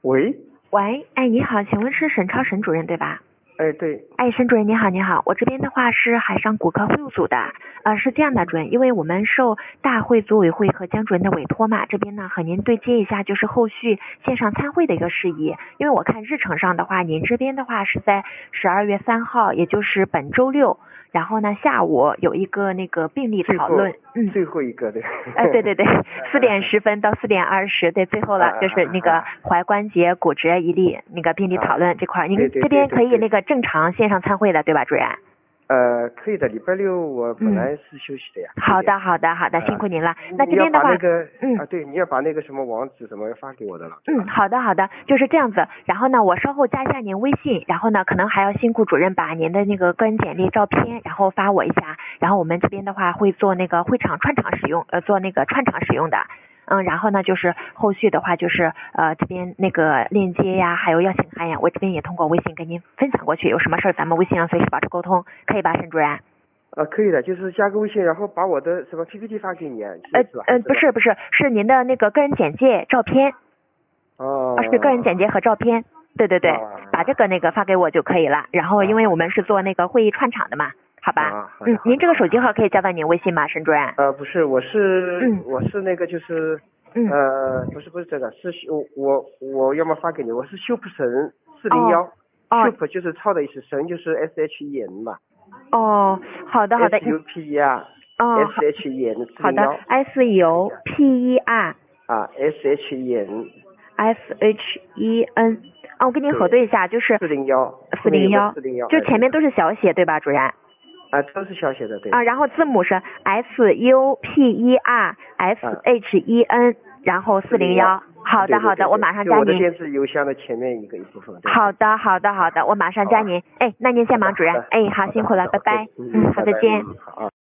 喂， 喂，哎，你好，请问是沈超沈主任对吧？ 哎，对， 哎，沈主任你好，你好，我这边的话是海上骨科会务组的，是这样的，主任，因为我们受大会组委会和江主任的委托嘛，这边呢和您对接一下，就是后续线上参会的一个事宜，因为我看日程上的话，您这边的话是在12月3号，也就是本周六，然后呢下午有一个那个病例讨论， 最后一个对， 对对对，4点10分到4点20，对，最后了，就是那个踝关节骨折一例那个病例讨论这块，您这边可以那个正常线上参会的对吧，主任？ 可以的，礼拜六我本来是休息的呀。 好的，辛苦您了。那这边的话， 对，你要把那个什么网址什么要发给我的了。 好的，就是这样子。然后呢，我稍后加一下您微信，然后呢，可能还要辛苦主任把您的那个个人简历照片，然后发我一下。然后我们这边的话会做那个会场串场使用，做那个串场使用的。然后呢，就是后续的话就是这边那个链接呀，还有邀请函呀，我这边也通过微信跟您分享过去。有什么事儿咱们微信上随时保持沟通，可以吧，沈主任？ 可以的，就是加个微信，然后把我的什么 PPT 发给你啊？ 不是，是您的那个个人简介照片。是个人简介和照片。对，把这个那个发给我就可以了。然后因为我们是做那个会议串场的嘛，好吧？您这个手机号可以加到您微信吗，沈主任？ 不是，我是那个就是不是这个，是我要么发给你，我是修普神401，修就是超的意思，神就是 SHEN 嘛。 好的。 SUPER SHEN 401。 好的 SUPER SHEN。我跟您核对一下，就是 401， 就前面都是小写对吧，主任？ 都是小写的，对。 然后字母是 SUPER SHEN，然后401。好的，我马上加您。 我的电子邮箱的前面一部分。 好的，我马上加您。那您先忙，主任。好，辛苦了，拜拜。好，再见。 好。